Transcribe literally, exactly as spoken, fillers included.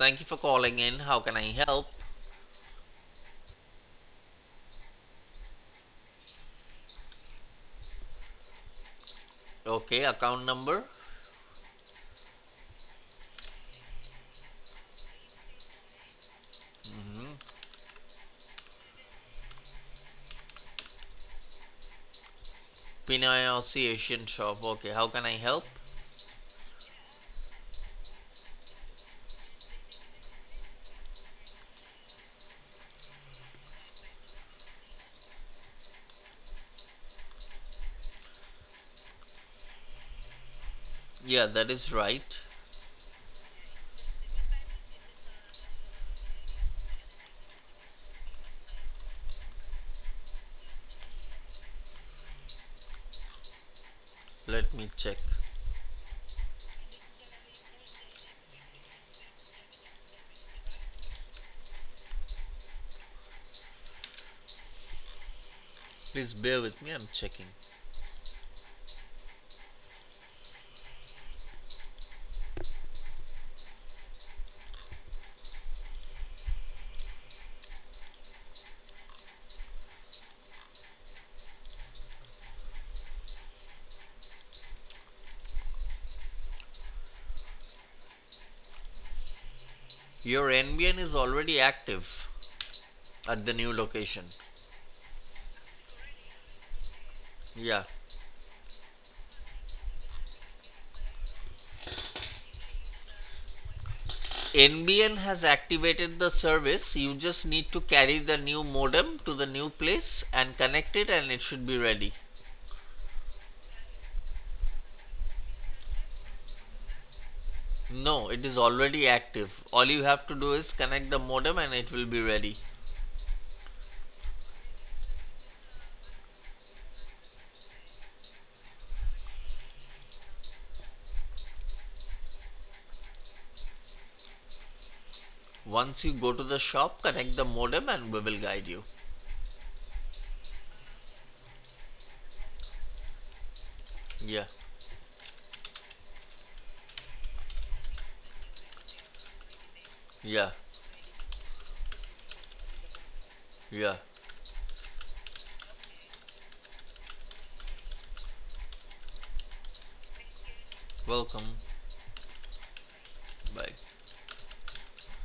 Thank you for calling in. How can I help? Okay, account number. hmm Pinoy Association shop. Okay, how can I help? Yeah, that is right. Let me check. Please bear with me. I'm checking. Your N B N is already active at the new location. Yeah. N B N has activated the service. You just need to carry the new modem to the new place and connect it, and it should be ready. No, it is already active. All you have to do is connect the modem and it will be ready. Once you go to the shop, connect the modem and we will guide you. Yeah, yeah, yeah. Welcome. Bye.